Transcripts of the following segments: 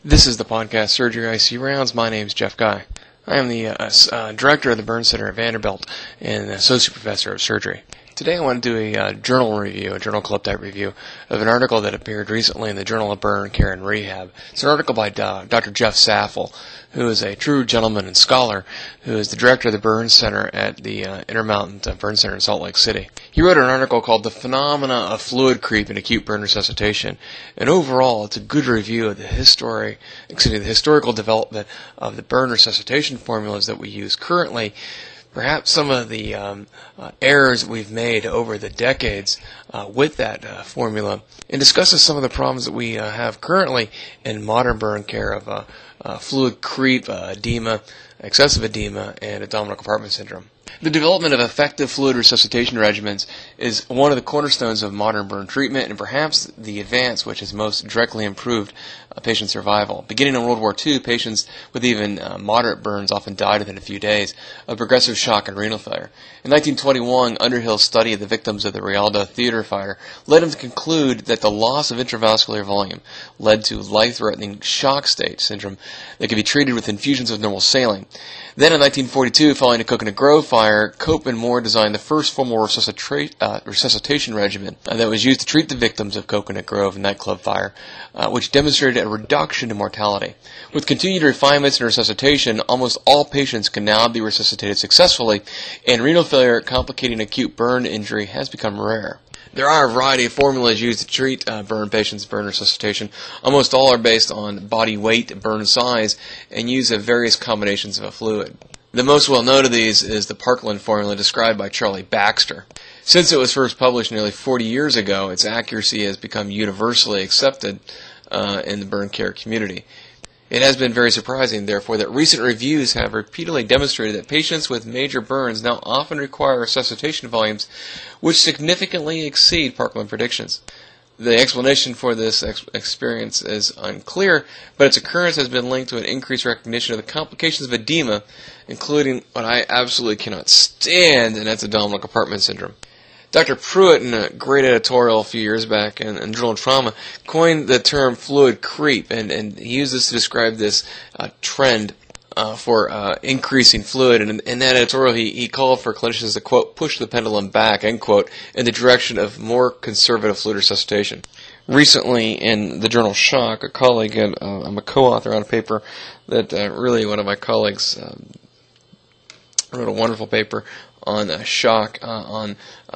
This is the podcast Surgery IC Rounds. My name is Jeff Guy. I am the director of the Burn Center at Vanderbilt and associate professor of surgery. Today I want to do a journal review, a journal club type review of an article that appeared recently in the Journal of Burn Care and Rehab. It's an article by Dr. Jeff Saffel, who is a true gentleman and scholar, who is the director of the Burn Center at the Intermountain Burn Center in Salt Lake City. He wrote an article called The Phenomena of Fluid Creep in Acute Burn Resuscitation, and overall it's a good review of the historical development of the burn resuscitation formulas that we use currently. Perhaps some of the errors we've made over the decades with that formula, and discusses some of the problems that we have currently in modern burn care of fluid creep, edema, excessive edema, and abdominal compartment syndrome. The development of effective fluid resuscitation regimens is one of the cornerstones of modern burn treatment, and perhaps the advance which has most directly improved patient survival. Beginning in World War II, patients with even moderate burns often died within a few days of progressive shock and renal failure. In 1921, Underhill's study of the victims of the Rialto theater fire led him to conclude that the loss of intravascular volume led to life-threatening shock state syndrome that could be treated with infusions of normal saline. Then in 1942, following the Coconut Grove fire, Cope and Moore designed the first formal resuscitation regimen that was used to treat the victims of Coconut Grove nightclub fire, which demonstrated a reduction in mortality. With continued refinements in resuscitation, almost all patients can now be resuscitated successfully, and renal failure complicating acute burn injury has become rare. There are a variety of formulas used to treat burn patients' burn resuscitation. Almost all are based on body weight, burn size, and use of various combinations of a fluid. The most well-known of these is the Parkland formula described by Charlie Baxter. Since it was first published nearly 40 years ago, its accuracy has become universally accepted in the burn care community. It has been very surprising, therefore, that recent reviews have repeatedly demonstrated that patients with major burns now often require resuscitation volumes which significantly exceed Parkland predictions. The explanation for this experience is unclear, but its occurrence has been linked to an increased recognition of the complications of edema, including what I absolutely cannot stand, and that's abdominal compartment syndrome. Dr. Pruitt, in a great editorial a few years back in Journal of Trauma, coined the term fluid creep, and he used this to describe this trend for increasing fluid. And in that editorial, he called for clinicians to, quote, push the pendulum back, end quote, in the direction of more conservative fluid resuscitation. Recently, in the journal Shock, a colleague, and I'm a co-author on a paper that really one of my colleagues wrote a wonderful paper on shock, on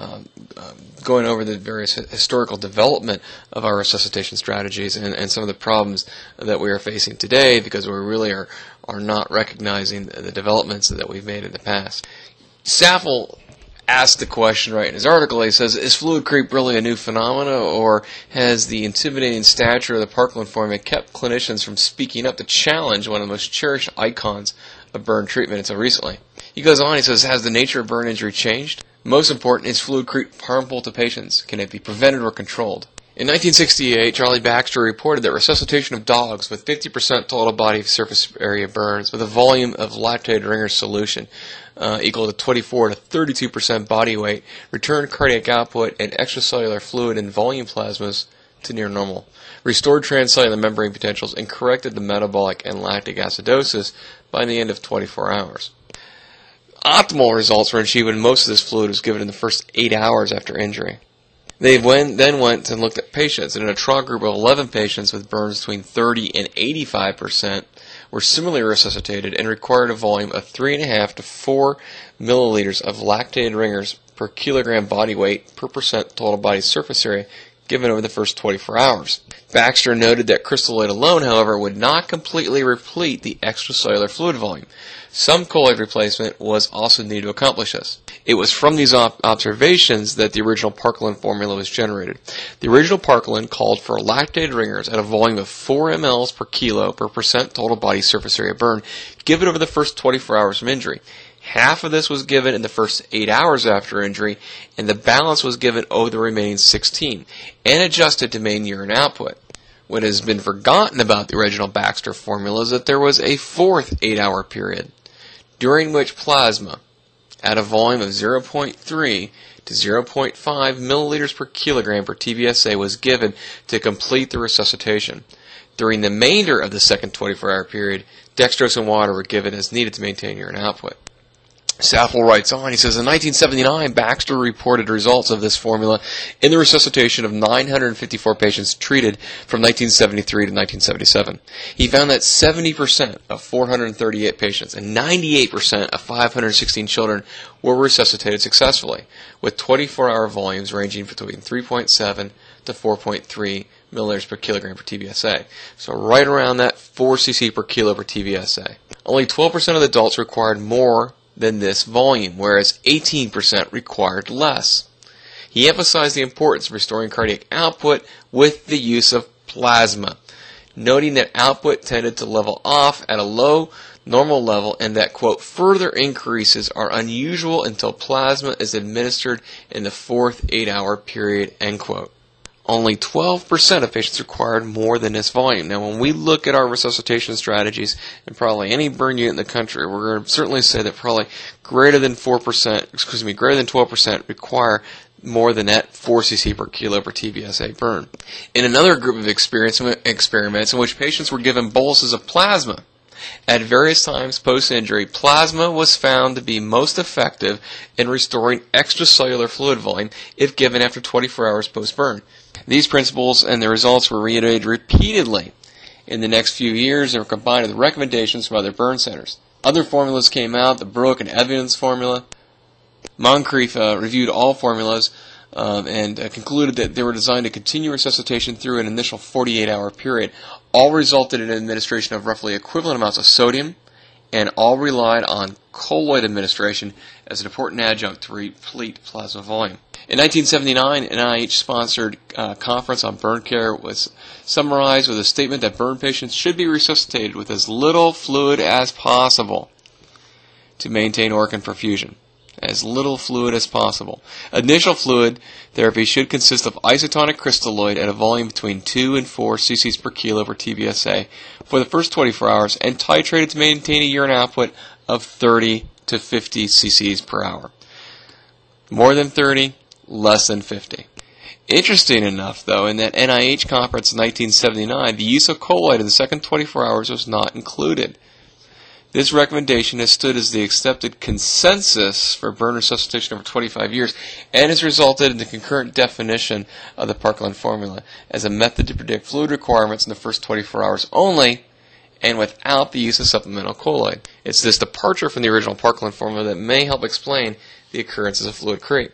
going over the various historical development of our resuscitation strategies and some of the problems that we are facing today because we really are not recognizing the developments that we've made in the past. Saffel asked the question right in his article. He says, is fluid creep really a new phenomena, or has the intimidating stature of the Parkland formula kept clinicians from speaking up to challenge one of the most cherished icons of burn treatment until recently? He goes on, he says, has the nature of burn injury changed? Most important, is fluid creep harmful to patients? Can it be prevented or controlled? In 1968, Charlie Baxter reported that resuscitation of dogs with 50% total body surface area burns with a volume of lactated Ringer's solution equal to 24 to 32% body weight returned cardiac output and extracellular fluid and volume plasmas to near normal, restored transcellular membrane potentials, and corrected the metabolic and lactic acidosis by the end of 24 hours. Optimal results were achieved when most of this fluid was given in the first 8 hours after injury. They then went and looked at patients, and in a trial group of 11 patients with burns between 30 and 85% were similarly resuscitated and required a volume of 3.5 to 4 milliliters of lactated Ringer's per kilogram body weight per percent total body surface area given over the first 24 hours. Baxter noted that crystalloid alone, however, would not completely replete the extracellular fluid volume. Some colloid replacement was also needed to accomplish this. It was from these observations that the original Parkland formula was generated. The original Parkland called for lactated Ringers at a volume of 4 mLs per kilo per percent total body surface area burn given over the first 24 hours from injury. Half of this was given in the first 8 hours after injury, and the balance was given over the remaining 16, and adjusted to main urine output. What has been forgotten about the original Baxter formula is that there was a fourth 8-hour period, during which plasma, at a volume of 0.3 to 0.5 milliliters per kilogram per TBSA, was given to complete the resuscitation. During the remainder of the second 24-hour period, dextrose and water were given as needed to maintain urine output. Saffold writes on, he says, in 1979, Baxter reported results of this formula in the resuscitation of 954 patients treated from 1973 to 1977. He found that 70% of 438 patients and 98% of 516 children were resuscitated successfully, with 24-hour volumes ranging between 3.7 to 4.3 milliliters per kilogram per TBSA. So right around that 4 cc per kilo per TBSA. Only 12% of the adults required more than this volume, whereas 18% required less. He emphasized the importance of restoring cardiac output with the use of plasma, noting that output tended to level off at a low normal level and that, quote, further increases are unusual until plasma is administered in the fourth 8-hour period, end quote. Only 12% of patients required more than this volume. Now, when we look at our resuscitation strategies in probably any burn unit in the country, we're going to certainly say that probably greater than 12% require more than that 4 cc per kilo per TBSA burn. In another group of experiments in which patients were given boluses of plasma at various times post-injury, plasma was found to be most effective in restoring extracellular fluid volume if given after 24 hours post-burn. These principles and their results were reiterated repeatedly in the next few years and were combined with recommendations from other burn centers. Other formulas came out, the Brooke and Evans formula. Moncrief reviewed all formulas and concluded that they were designed to continue resuscitation through an initial 48-hour period. All resulted in administration of roughly equivalent amounts of sodium, and all relied on colloid administration as an important adjunct to replete plasma volume. In 1979, an NIH-sponsored conference on burn care was summarized with a statement that burn patients should be resuscitated with as little fluid as possible to maintain organ perfusion. As little fluid as possible. Initial fluid therapy should consist of isotonic crystalloid at a volume between 2 and 4 cc's per kilo per TBSA for the first 24 hours and titrated to maintain a urine output of 30 to 50 cc's per hour. More than 30, less than 50. Interesting enough, though, in that NIH conference in 1979, the use of colloid in the second 24 hours was not included. This recommendation has stood as the accepted consensus for burn resuscitation over 25 years and has resulted in the concurrent definition of the Parkland formula as a method to predict fluid requirements in the first 24 hours only and without the use of supplemental colloid. It's this departure from the original Parkland formula that may help explain the occurrences of fluid creep.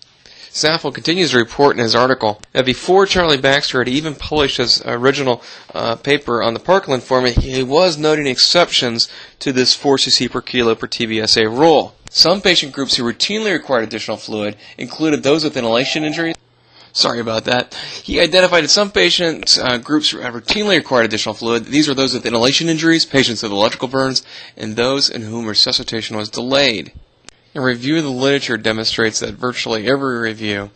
Saffold continues to report in his article that before Charlie Baxter had even published his original paper on the Parkland formula, he was noting exceptions to this 4 cc per kilo per TBSA rule. Some patient groups who routinely required additional fluid included those with inhalation injuries. Sorry about that. He identified that some patient groups routinely required additional fluid. These were those with inhalation injuries, patients with electrical burns, and those in whom resuscitation was delayed. A review of the literature demonstrates that virtually every review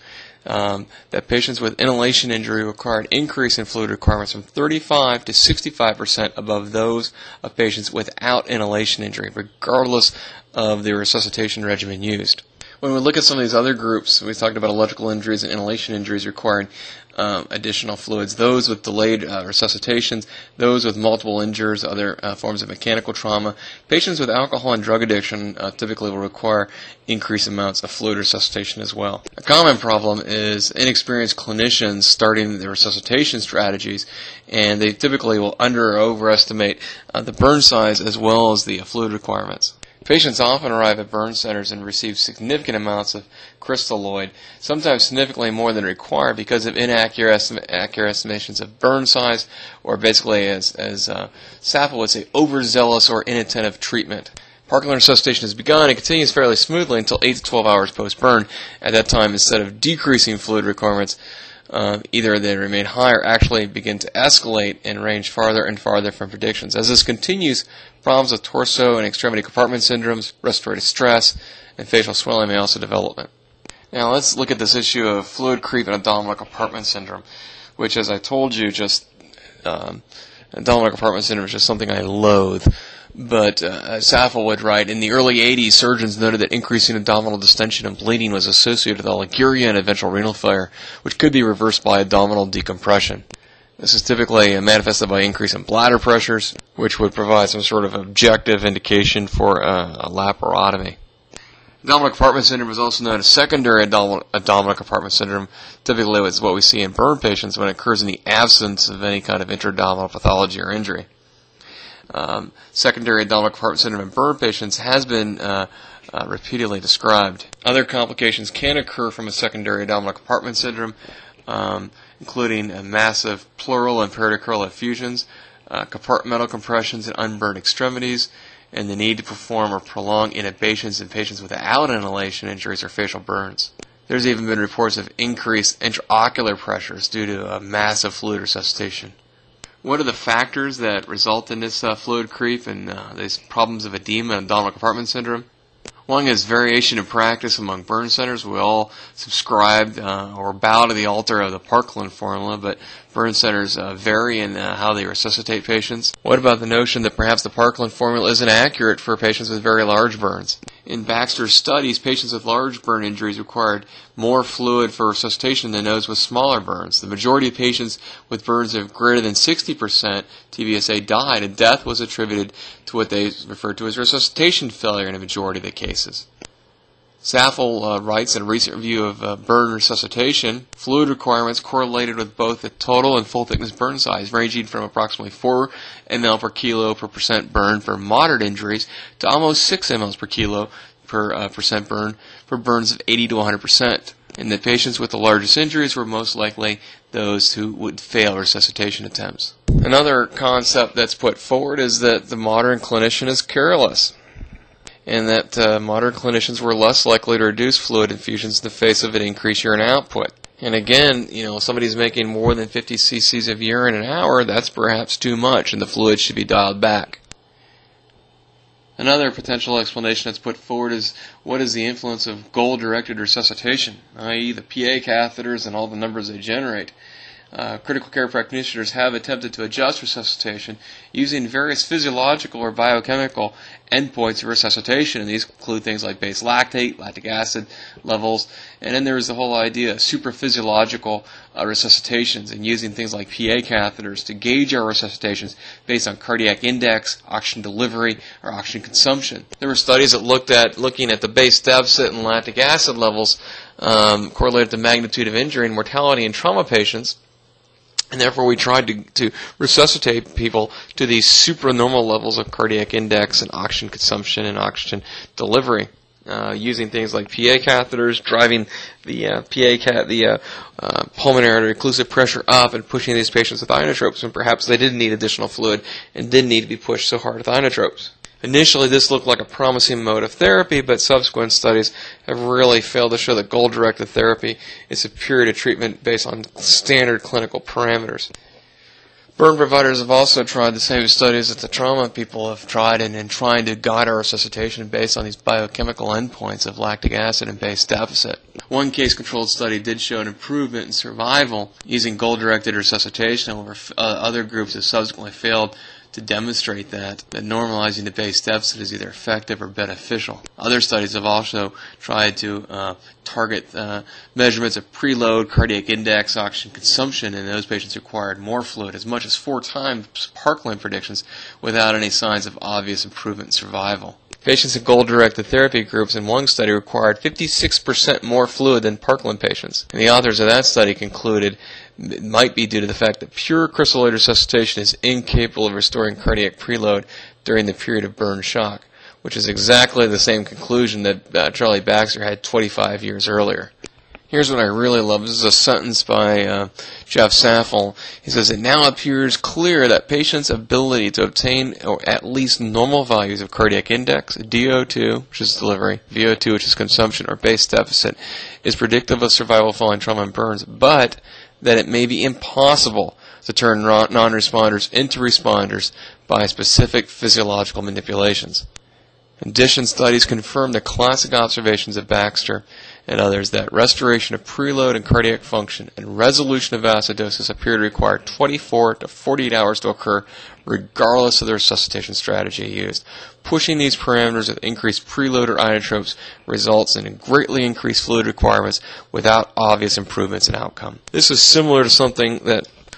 that patients with inhalation injury require an increase in fluid requirements from 35 to 65% above those of patients without inhalation injury, regardless of the resuscitation regimen used. When we look at some of these other groups, we talked about electrical injuries and inhalation injuries requiring additional fluids. Those with delayed resuscitations, those with multiple injuries, other forms of mechanical trauma. Patients with alcohol and drug addiction typically will require increased amounts of fluid resuscitation as well. A common problem is inexperienced clinicians starting their resuscitation strategies, and they typically will under or overestimate the burn size as well as the fluid requirements. Patients often arrive at burn centers and receive significant amounts of crystalloid, sometimes significantly more than required because of inaccurate estimations of burn size, or basically, as Saffold would say, overzealous or inattentive treatment. Parkland resuscitation has begun and continues fairly smoothly until 8 to 12 hours post-burn. At that time, instead of decreasing fluid requirements, either they remain high or actually begin to escalate and range farther and farther from predictions. As this continues, problems with torso and extremity compartment syndromes, respiratory stress, and facial swelling may also develop. Now let's look at this issue of fluid creep and abdominal compartment syndrome, which, as I told you, abdominal compartment syndrome is just something I loathe. But Saffold would write, in the early 80s, surgeons noted that increasing abdominal distension and bleeding was associated with oliguria and eventual renal failure, which could be reversed by abdominal decompression. This is typically manifested by increase in bladder pressures, which would provide some sort of objective indication for a laparotomy. Abdominal compartment syndrome is also known as secondary abdominal compartment syndrome. Typically, it's what we see in burn patients when it occurs in the absence of any kind of intra-abdominal pathology or injury. Secondary abdominal compartment syndrome in burn patients has been repeatedly described. Other complications can occur from a secondary abdominal compartment syndrome, including massive pleural and pericardial effusions, compartmental compressions in unburned extremities, and the need to perform or prolong intubations in patients without inhalation injuries or facial burns. There's even been reports of increased intraocular pressures due to massive fluid resuscitation. What are the factors that result in this fluid creep and these problems of edema and abdominal compartment syndrome? One is variation in practice among burn centers. We all subscribe or bow to the altar of the Parkland formula, but burn centers vary in how they resuscitate patients. What about the notion that perhaps the Parkland formula isn't accurate for patients with very large burns? In Baxter's studies, patients with large burn injuries required more fluid for resuscitation than those with smaller burns. The majority of patients with burns of greater than 60% TBSA died, and death was attributed to what they referred to as resuscitation failure in a majority of the cases. Saffold writes in a recent review of burn resuscitation, fluid requirements correlated with both the total and full thickness burn size, ranging from approximately 4 ml per kilo per percent burn for moderate injuries to almost 6 ml per kilo per percent burn for burns of 80 to 100%. And the patients with the largest injuries were most likely those who would fail resuscitation attempts. Another concept that's put forward is that the modern clinician is careless, and that modern clinicians were less likely to reduce fluid infusions in the face of an increased urine output. And again, if somebody's making more than 50 cc's of urine an hour, that's perhaps too much, and the fluid should be dialed back. Another potential explanation that's put forward is what is the influence of goal-directed resuscitation, i.e. the PA catheters and all the numbers they generate. Critical care practitioners have attempted to adjust resuscitation using various physiological or biochemical endpoints of resuscitation, and these include things like base lactate, lactic acid levels, and then there is the whole idea of supraphysiological resuscitations and using things like PA catheters to gauge our resuscitations based on cardiac index, oxygen delivery, or oxygen consumption. There were studies that looking at the base deficit and lactic acid levels correlated to magnitude of injury and mortality in trauma patients. And therefore, we tried to resuscitate people to these supranormal levels of cardiac index and oxygen consumption and oxygen delivery, using things like PA catheters, driving the pulmonary artery occlusive pressure up and pushing these patients with inotropes when perhaps they didn't need additional fluid and didn't need to be pushed so hard with inotropes. Initially, this looked like a promising mode of therapy, but subsequent studies have really failed to show that goal-directed therapy is superior to treatment based on standard clinical parameters. Burn providers have also tried the same studies that the trauma people have tried in trying to guide our resuscitation based on these biochemical endpoints of lactic acid and base deficit. One case-controlled study did show an improvement in survival using goal-directed resuscitation, however, other groups have subsequently failed to demonstrate that normalizing the base deficit is either effective or beneficial. Other studies have also tried to target measurements of preload, cardiac index, oxygen consumption, and those patients required more fluid, as much as 4 times Parkland predictions, without any signs of obvious improvement in survival. Patients in goal-directed therapy groups in one study required 56% more fluid than Parkland patients, and the authors of that study concluded it might be due to the fact that pure crystalloid resuscitation is incapable of restoring cardiac preload during the period of burn shock, which is exactly the same conclusion that Charlie Baxter had 25 years earlier. Here's what I really love. This is a sentence by Jeff Saffold. He says, "It now appears clear that patients' ability to obtain or at least normal values of cardiac index, DO2, which is delivery, VO2, which is consumption, or base deficit, is predictive of survival following trauma and burns, but that it may be impossible to turn non-responders into responders by specific physiological manipulations." In addition, studies confirm the classic observations of Baxter and others that restoration of preload and cardiac function and resolution of acidosis appear to require 24 to 48 hours to occur regardless of the resuscitation strategy used. Pushing these parameters with increased preload or inotropes results in greatly increased fluid requirements without obvious improvements in outcome. This is similar to something that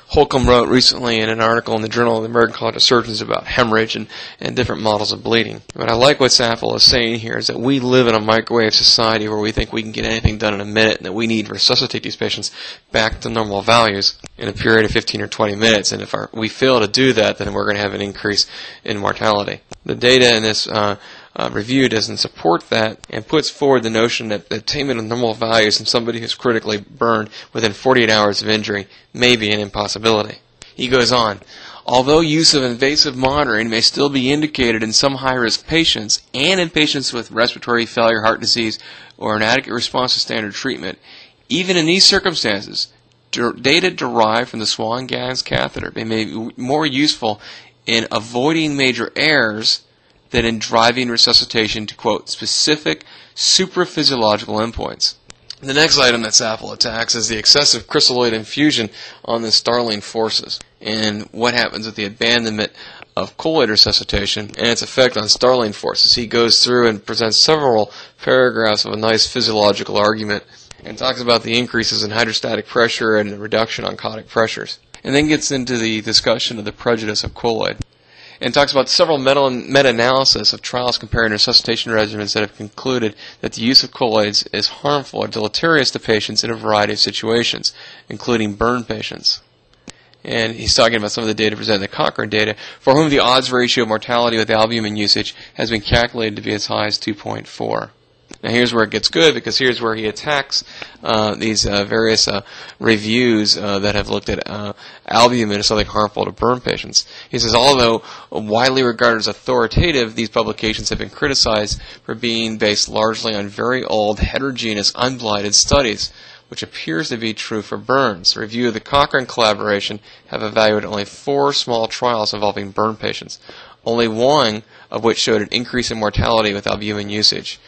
Holcomb wrote recently in an article in the Journal of the American College of Surgeons about hemorrhage and different models of bleeding. What I like what Saffold is saying here is that we live in a microwave society where we think we can get anything done in a minute and that we need to resuscitate these patients back to normal values in a period of 15 or 20 minutes. And if we fail to do that, then we're going to have an increase in mortality. The data in this review doesn't support that and puts forward the notion that the attainment of normal values in somebody who's critically burned within 48 hours of injury may be an impossibility. He goes on, although use of invasive monitoring may still be indicated in some high-risk patients and in patients with respiratory failure, heart disease, or inadequate response to standard treatment, even in these circumstances, data derived from the Swan-Ganz catheter may be more useful in avoiding major errors than in driving resuscitation to, quote, specific supraphysiological endpoints. The next item that Saffold attacks is the excessive crystalloid infusion on the Starling forces and what happens with the abandonment of colloid resuscitation and its effect on Starling forces. He goes through and presents several paragraphs of a nice physiological argument and talks about the increases in hydrostatic pressure and the reduction in oncotic pressures, and then gets into the discussion of the prejudice of colloid, and talks about several meta-analysis of trials comparing resuscitation regimens that have concluded that the use of colloids is harmful or deleterious to patients in a variety of situations, including burn patients. And he's talking about some of the data presented in the Cochrane data, for whom the odds ratio of mortality with albumin usage has been calculated to be as high as 2.4. Now here's where it gets good, because here's where he attacks these various reviews that have looked at albumin as something harmful to burn patients. He says, although widely regarded as authoritative, these publications have been criticized for being based largely on very old, heterogeneous, unblinded studies, which appears to be true for burns. A review of the Cochrane collaboration have evaluated only 4 small trials involving burn patients, only one of which showed an increase in mortality with albumin usage.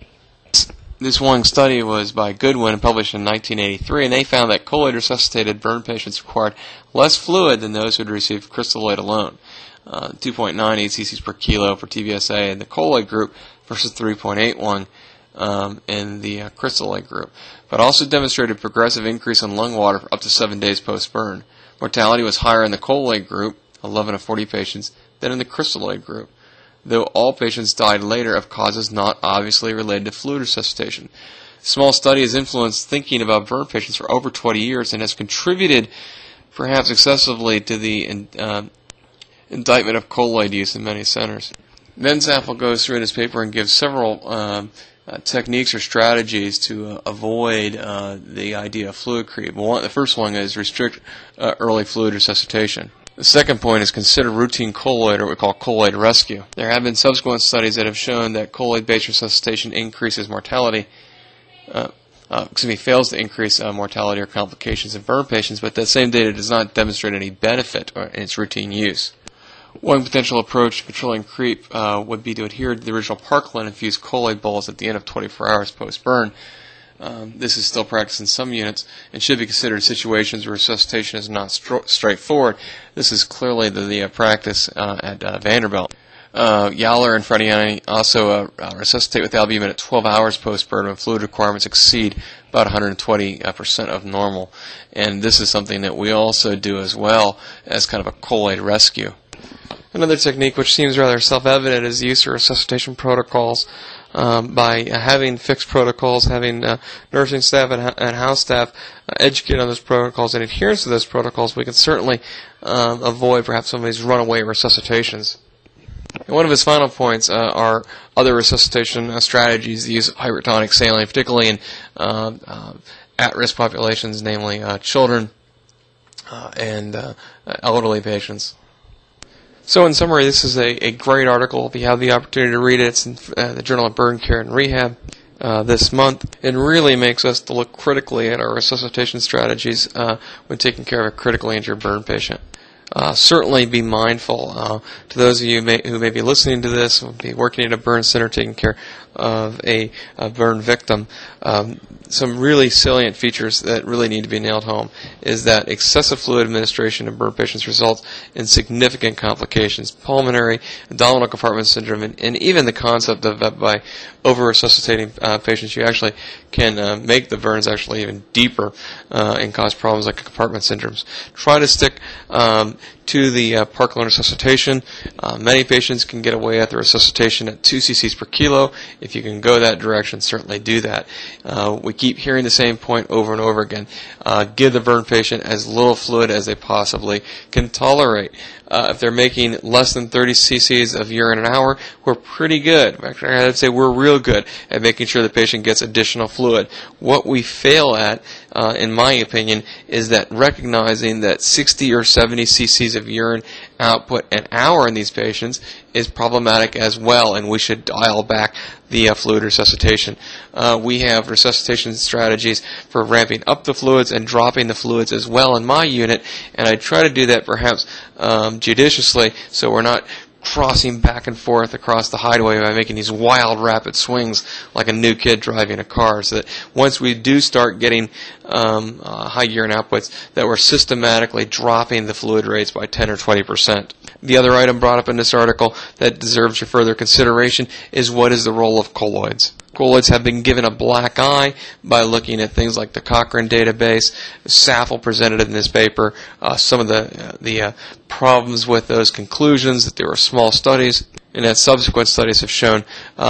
This one study was by Goodwin and published in 1983, and they found that colloid-resuscitated burn patients required less fluid than those who had received crystalloid alone, 2.98 cc's per kilo for TBSA in the colloid group versus 3.81 in the crystalloid group, but also demonstrated progressive increase in lung water for up to 7 days post-burn. Mortality was higher in the colloid group, 11 of 40 patients, than in the crystalloid group, though all patients died later of causes not obviously related to fluid resuscitation. A small study has influenced thinking about burn patients for over 20 years and has contributed, perhaps excessively, to the indictment of colloid use in many centers. Then Saffold goes through in his paper and gives several techniques or strategies to avoid the idea of fluid creep. The first one is restrict early fluid resuscitation. The second point is consider routine colloid, or what we call colloid rescue. There have been subsequent studies that have shown that colloid-based resuscitation increases mortality, fails to increase mortality or complications in burn patients, but that same data does not demonstrate any benefit in its routine use. One potential approach to controlling creep would be to adhere to the original Parkland-infused colloid bolus at the end of 24 hours post-burn. This is still practiced in some units and should be considered in situations where resuscitation is not straightforward. This is clearly the practice at Vanderbilt. Yowler and Frediani also resuscitate with albumin at 12 hours post-burn when fluid requirements exceed about 120% of normal. And this is something that we also do as well as kind of a colloid rescue. Another technique which seems rather self-evident is the use of resuscitation protocols. By having fixed protocols, having nursing staff and house staff educate on those protocols and adherence to those protocols, we can certainly avoid perhaps some of these runaway resuscitations. And one of his final points are other resuscitation strategies, the use of hypertonic saline, particularly in at-risk populations, namely children and elderly patients. So in summary, this is a great article. If you have the opportunity to read it, it's in the Journal of Burn Care and Rehab this month. It really makes us to look critically at our resuscitation strategies when taking care of a critically injured burn patient. Certainly be mindful to those of you who may be listening to this, will be working at a burn center, taking care of a burn victim, some really salient features that really need to be nailed home is that excessive fluid administration in burn patients results in significant complications, pulmonary, abdominal compartment syndrome, and even the concept of that by over-resuscitating patients, you actually can make the burns actually even deeper and cause problems like compartment syndromes. Try to stick to the Parkland resuscitation. Many patients can get away at the resuscitation at 2 cc's per kilo. If you can go that direction, certainly do that. We keep hearing the same point over and over again. Give the burn patient as little fluid as they possibly can tolerate. If they're making less than 30 cc's of urine an hour, we're pretty good. Actually, I'd say we're real good at making sure the patient gets additional fluid. What we fail at, in my opinion, is that recognizing that 60 or 70 cc's of urine output an hour in these patients is problematic as well, and we should dial back the fluid resuscitation. We have resuscitation strategies for ramping up the fluids and dropping the fluids as well in my unit, and I try to do that perhaps judiciously so we're not crossing back and forth across the highway by making these wild, rapid swings like a new kid driving a car, so that once we do start getting high urine outputs, that we're systematically dropping the fluid rates by 10 or 20%. The other item brought up in this article that deserves your further consideration is what is the role of colloids. Colloids have been given a black eye by looking at things like the Cochrane database. Saffel presented in this paper some of the problems with those conclusions, that there were small studies, and that subsequent studies have shown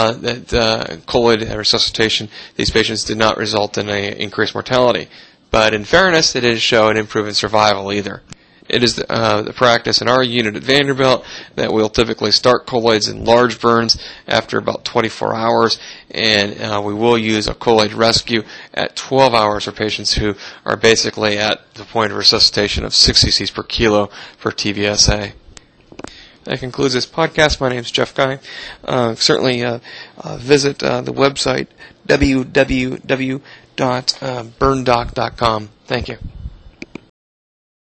that colloid resuscitation, these patients did not result in an increased mortality. But in fairness, it didn't show an improvement in survival either. It is the practice in our unit at Vanderbilt that we'll typically start colloids in large burns after about 24 hours, and we will use a colloid rescue at 12 hours for patients who are basically at the point of resuscitation of 6 cc's per kilo for TVSA. That concludes this podcast. My name is Jeff Guy. Certainly visit the website www.burndoc.com. Thank you.